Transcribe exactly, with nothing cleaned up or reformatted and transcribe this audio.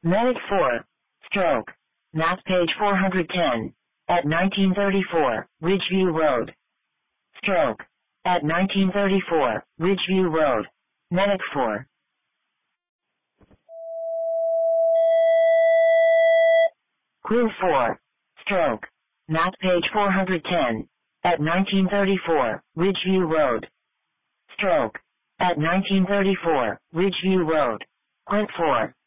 Medic four. Stroke. Map page four hundred ten. At nineteen thirty-four, Ridgeview Road. Stroke. At nineteen thirty-four, Ridgeview Road. Medic four. Crew four. Stroke. Map page four hundred ten. At nineteen thirty-four, Ridgeview Road. Stroke. At nineteen thirty-four, Ridgeview Road. Grunt four.